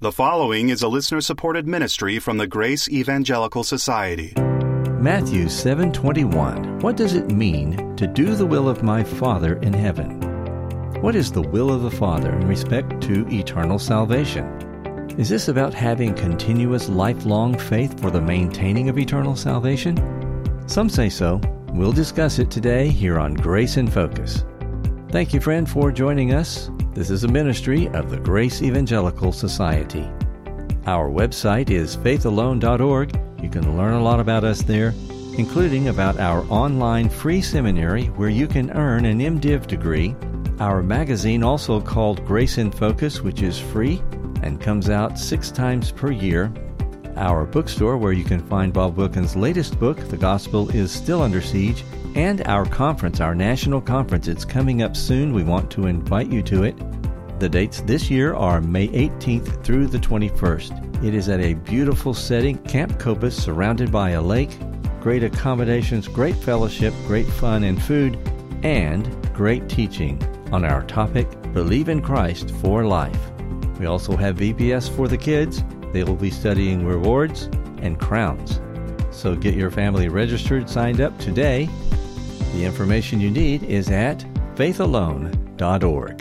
The following is a listener-supported ministry from the Grace Evangelical Society. Matthew 7:21. What does it mean to do the will of my Father in heaven? What is the will of the Father in respect to eternal salvation? Is this about having continuous lifelong faith for the maintaining of eternal salvation? Some say so. We'll discuss it today here on Grace in Focus. Thank you, friend, for joining us. This is a ministry of the Grace Evangelical Society. Our website is faithalone.org. You can learn a lot about us there, including about our online free seminary where you can earn an MDiv degree, our magazine also called Grace in Focus, which is free and comes out 6 times per year, our bookstore where you can find Bob Wilkins' latest book, The Gospel is Still Under Siege, and our conference, our national conference. It's coming up soon. We want to invite you to it. The dates this year are May 18th through the 21st. It is at a beautiful setting, Camp Copus, surrounded by a lake, great accommodations, great fellowship, great fun and food, and great teaching on our topic, Believe in Christ for Life. We also have VBS for the kids. They will be studying rewards and crowns. So get your family registered, signed up today. The information you need is at faithalone.org.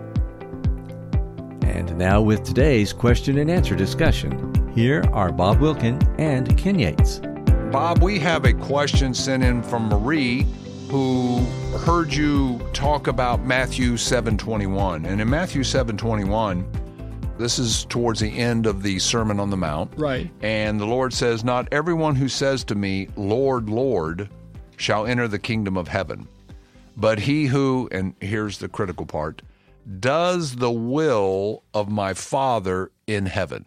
And now with today's question and answer discussion, here are Bob Wilkin and Ken Yates. Bob, we have a question sent in from Marie, who heard you talk about Matthew 7:21. And in Matthew 7:21, this is towards the end of the Sermon on the Mount. Right. And the Lord says, "Not everyone who says to me, 'Lord, Lord,' shall enter the kingdom of heaven, but he who," and here's the critical part, "does the will of my Father in heaven."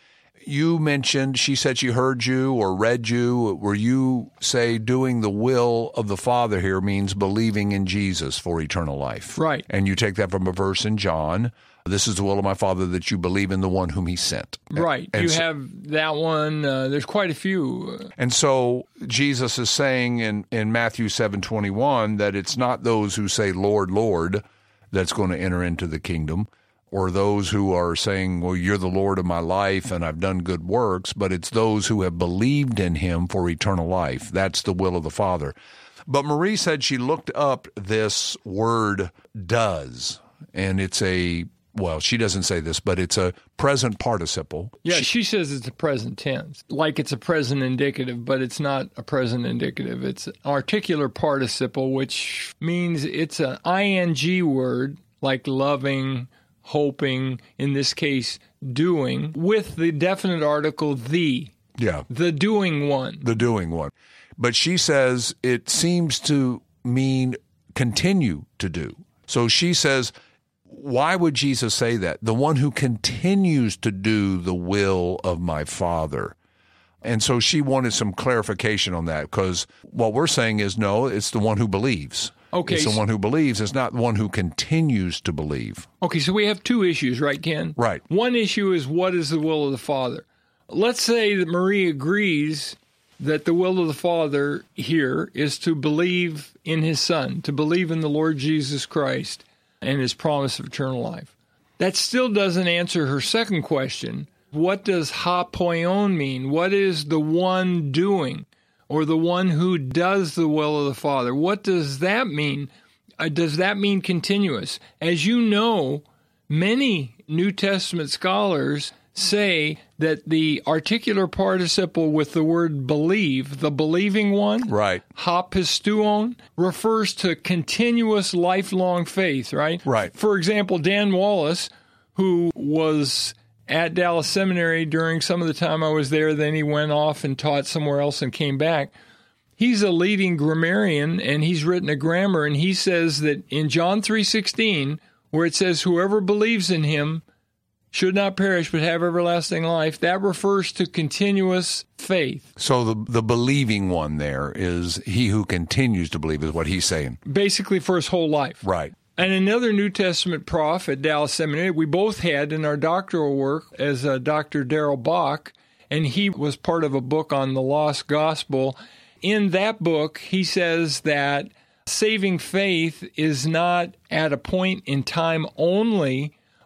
You mentioned, she said she heard you or read you, where you say doing the will of the Father here means believing in Jesus for eternal life. Right. And you take that from a verse in John. This is the will of my Father, that you believe in the one whom he sent. Right. And you so, have that one. There's quite a few. And so Jesus is saying in Matthew 7:21 that it's not those who say, "Lord, Lord," that's going to enter into the kingdom, or those who are saying, "Well, you're the Lord of my life and I've done good works," but it's those who have believed in him for eternal life. That's the will of the Father. But Marie said she looked up this word "does," and it's well, she doesn't say this, but it's a present participle. Yeah, she says it's a present tense, like it's a present indicative, but it's not a present indicative. It's an articular participle, which means it's an ing word, like loving, hoping, in this case, doing, with the definite article the. Yeah. The doing one. The doing one. But she says it seems to mean continue to do. So she says, why would Jesus say that? The one who continues to do the will of my Father. And so she wanted some clarification on that, because what we're saying is, no, it's the one who believes. Okay. It's the one who believes. It's not the one who continues to believe. Okay, so we have 2 issues, right, Ken? Right. One issue is, what is the will of the Father? Let's say that Marie agrees that the will of the Father here is to believe in his Son, to believe in the Lord Jesus Christ and his promise of eternal life. That still doesn't answer her second question. What does ha poion mean? What is the one doing, or the one who does the will of the Father? What does that mean? Does that mean continuous? As you know, many New Testament scholars say that the articular participle with the word believe, the believing one, right, ha pisteuon, refers to continuous lifelong faith, right? Right. For example, Dan Wallace, who was at Dallas Seminary during some of the time I was there, then he went off and taught somewhere else and came back. He's a leading grammarian, and he's written a grammar, and he says that in John 3:16, where it says, "Whoever believes in him should not perish but have everlasting life," that refers to continuous faith. So the believing one there is he who continues to believe, is what he's saying. Basically for his whole life. Right. And another New Testament prof at Dallas Seminary, we both had in our doctoral work, as Dr. Darrell Bach, and he was part of a book on the lost gospel. In that book, he says that saving faith is not at a point in time only,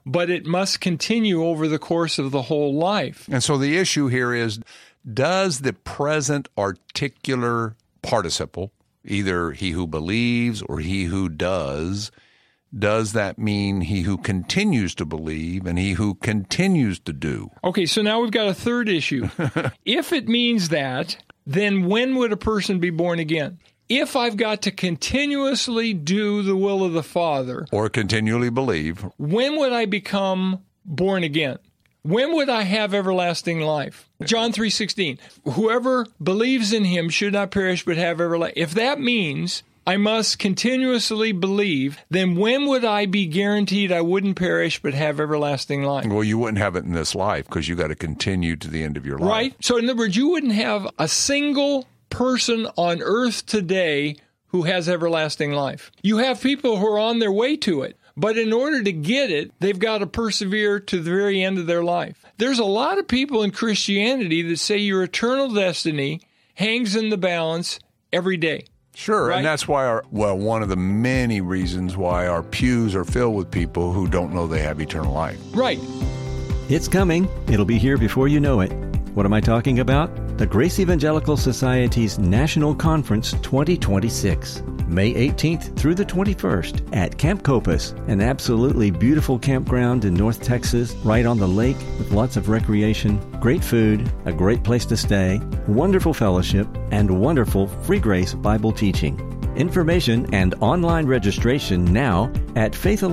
but it must continue over the course of the whole life. And so the issue here is, does the present articular participle, either he who believes or he who does that mean he who continues to believe and he who continues to do? Okay, so now we've got a third issue. If it means that, then when would a person be born again? If I've got to continuously do the will of the Father, or continually believe, when would I become born again? When would I have everlasting life? John 3:16, whoever believes in him should not perish but have everlasting. If that means I must continuously believe, then when would I be guaranteed I wouldn't perish but have everlasting life? well, you wouldn't have it in this life because you got to continue to the end of your life. Right? So in other words, you wouldn't have a single person on earth today who has everlasting life. You have people who are on their way to it, but in order to get it, they've got to persevere to the very end of their life. There's a lot of people in Christianity that say your eternal destiny hangs in the balance every day. Sure, Right? and that's why one of the many reasons why our pews are filled with people who don't know they have eternal life. Right. It's coming. It'll be here before you know it. What am I talking about? The Grace Evangelical Society's National Conference 2026, May 18th through the 21st at Camp Copus, an absolutely beautiful campground in North Texas, right on the lake with lots of recreation, great food, a great place to stay, wonderful fellowship, and wonderful free grace Bible teaching. Information and online registration now at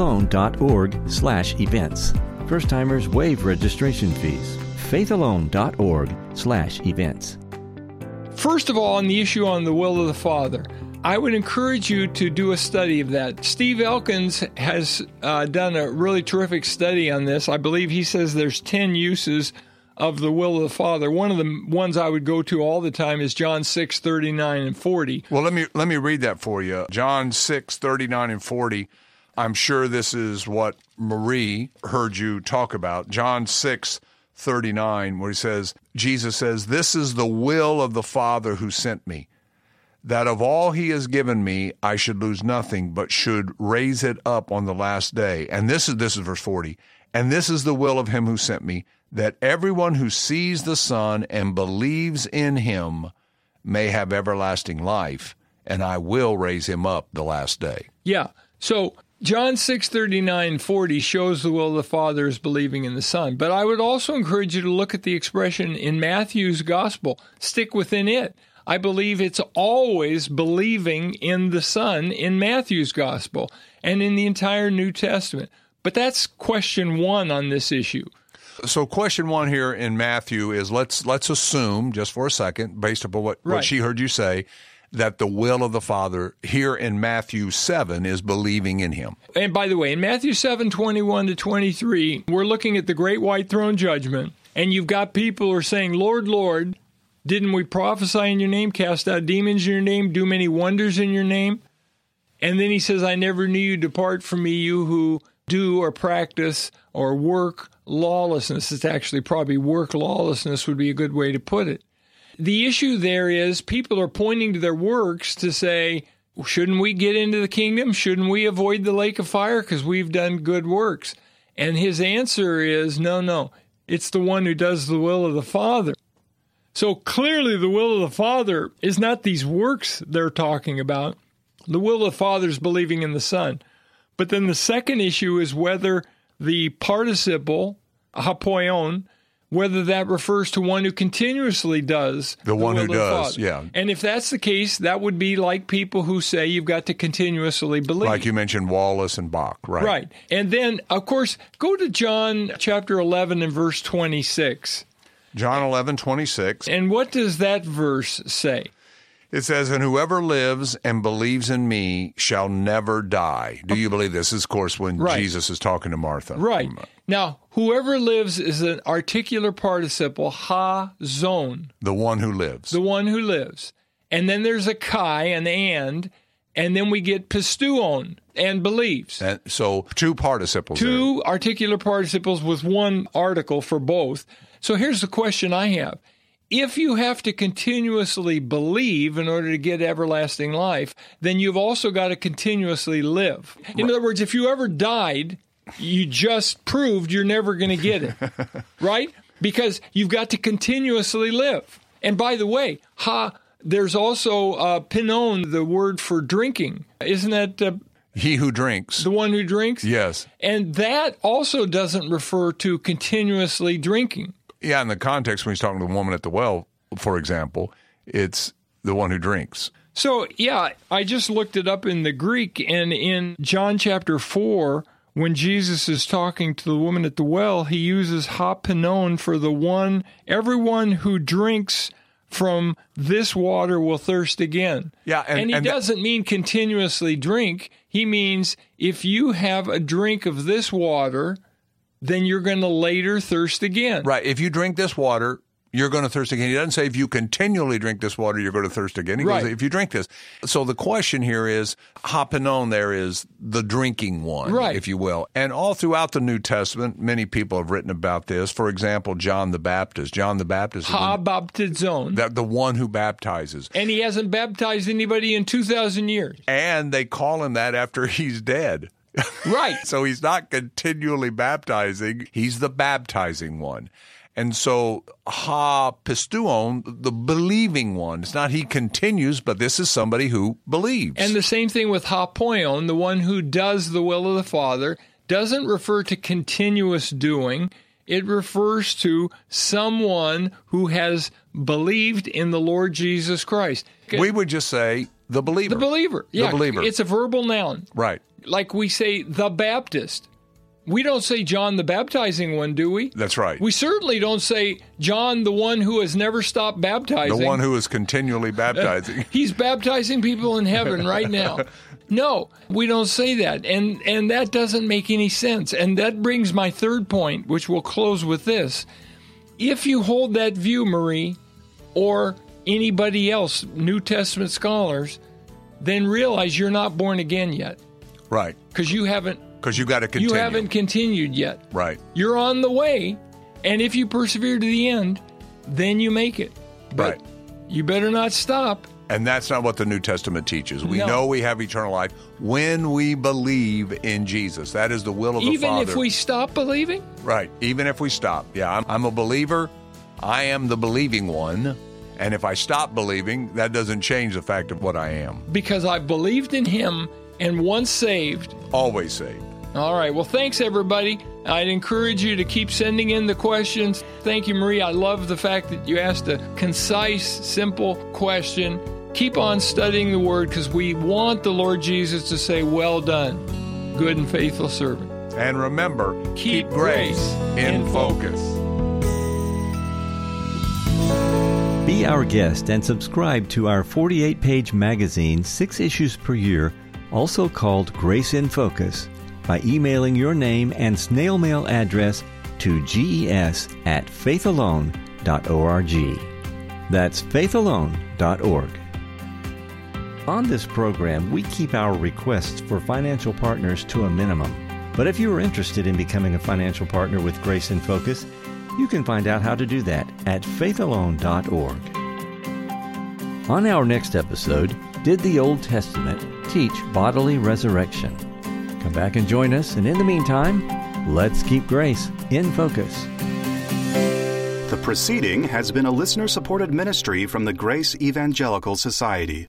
faithalone.org/events. First-timers waive registration fees. faithalone.org/events. First of all, on the issue on the will of the Father, I would encourage you to do a study of that. Steve Elkins has done a really terrific study on this. I believe he says there's 10 uses of the will of the Father. One of the ones I would go to all the time is John 6:39 and 40. Well, let me read that for you. John 6:39 and 40. I'm sure this is what Marie heard you talk about. John 6:39, where Jesus says, "This is the will of the Father who sent me, that of all he has given me, I should lose nothing, but should raise it up on the last day." And this is verse 40. "And this is the will of him who sent me, that everyone who sees the Son and believes in him may have everlasting life, and I will raise him up the last day." Yeah. So John 6:39 and 40 shows the will of the Father is believing in the Son. But I would also encourage you to look at the expression in Matthew's Gospel. Stick within it. I believe it's always believing in the Son in Matthew's Gospel and in the entire New Testament. But that's question one on this issue. So question one here in Matthew is, let's assume, just for a second, based upon what she heard you say, that the will of the Father here in Matthew 7 is believing in him. And by the way, in Matthew 7:21 to 23, we're looking at the great white throne judgment, and you've got people who are saying, "Lord, Lord, didn't we prophesy in your name, cast out demons in your name, do many wonders in your name?" And then he says, "I never knew you, depart from me, you who do or practice or work lawlessness." It's actually probably work lawlessness would be a good way to put it. The issue there is people are pointing to their works to say, shouldn't we get into the kingdom? Shouldn't we avoid the lake of fire because we've done good works? And his answer is, no, it's the one who does the will of the Father. So clearly the will of the Father is not these works they're talking about. The will of the Father is believing in the Son. But then the second issue is whether the participle, hapoion, whether that refers to one who continuously does the one will who of the does, Father. yeah. And if that's the case, that would be like people who say you've got to continuously believe. Like you mentioned, Wallace and Bach, right? Right. And then, of course, go to John chapter 11 and verse 26. John 11:26. And what does that verse say? It says, "And whoever lives and believes in me shall never die." Do you believe this? This is, of course, when Jesus is talking to Martha. Right. Now, whoever lives is an articular participle, ha-zon. The one who lives. The one who lives. And then there's a kai, an and then we get pistuon, and believes. And so two participles. Two articular participles with one article for both. So here's the question I have. If you have to continuously believe in order to get everlasting life, then you've also got to continuously live. In other words, if you ever died you just proved you're never going to get it, right? Because you've got to continuously live. And by the way, there's also pinon, the word for drinking. Isn't that he who drinks? The one who drinks? Yes. And that also doesn't refer to continuously drinking. Yeah, in the context when he's talking to the woman at the well, for example, it's the one who drinks. So, yeah, I just looked it up in the Greek, and in John chapter 4, when Jesus is talking to the woman at the well, he uses hapinon for everyone who drinks from this water will thirst again. Yeah, and he doesn't mean continuously drink. He means if you have a drink of this water, then you're going to later thirst again. Right. If you drink this water, you're going to thirst again. He doesn't say if you continually drink this water, you're going to thirst again. He goes, if you drink this. So the question here is, hapinon there is the drinking one, if you will. And all throughout the New Testament, many people have written about this. For example, John the Baptist. John the Baptist. Ha-baptizon. The one who baptizes. And he hasn't baptized anybody in 2,000 years. And they call him that after he's dead. Right. So he's not continually baptizing. He's the baptizing one. And so, ha-pistuon, the believing one. It's not he continues, but this is somebody who believes. And the same thing with ha-poion, the one who does the will of the Father, doesn't refer to continuous doing. It refers to someone who has believed in the Lord Jesus Christ. We would just say the believer. The believer. Yeah, the believer. It's a verbal noun. Right. Like we say the Baptist. We don't say John the baptizing one, do we? That's right. We certainly don't say John the one who has never stopped baptizing. The one who is continually baptizing. He's baptizing people in heaven right now. No, we don't say that. And that doesn't make any sense. And that brings my third point, which we'll close with this. If you hold that view, Marie, or anybody else, New Testament scholars, then realize you're not born again yet. Right. Because you haven't. Because you got to continue. You haven't continued yet. Right. You're on the way, and if you persevere to the end, then you make it. But you better not stop. And that's not what the New Testament teaches. We know we have eternal life when we believe in Jesus. That is the will of the Father. Even if we stop believing? Right. Even if we stop. Yeah, I'm a believer. I am the believing one. And if I stop believing, that doesn't change the fact of what I am. Because I believed in him, and once saved, always saved. All right. Well, thanks, everybody. I'd encourage you to keep sending in the questions. Thank you, Marie. I love the fact that you asked a concise, simple question. Keep on studying the Word because we want the Lord Jesus to say, well done, good and faithful servant. And remember, keep grace in focus. Be our guest and subscribe to our 48-page magazine, 6 issues per year, also called Grace in Focus, by emailing your name and snail mail address to ges@faithalone.org. That's faithalone.org. On this program, we keep our requests for financial partners to a minimum. But if you are interested in becoming a financial partner with Grace in Focus, you can find out how to do that at faithalone.org. On our next episode, did the Old Testament teach bodily resurrection? Come back and join us, and in the meantime, let's keep grace in focus. The proceeding has been a listener-supported ministry from the Grace Evangelical Society.